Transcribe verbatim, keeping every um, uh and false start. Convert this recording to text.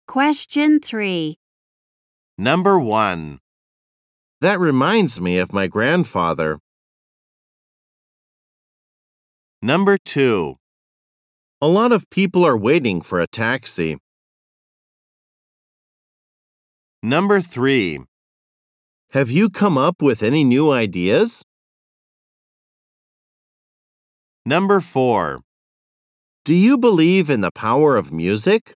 Question three. Number one. That reminds me of my grandfather. Number two. A lot of people are waiting for a taxi. Number three. Have you come up with any new ideas? Number four. Do you believe in the power of music?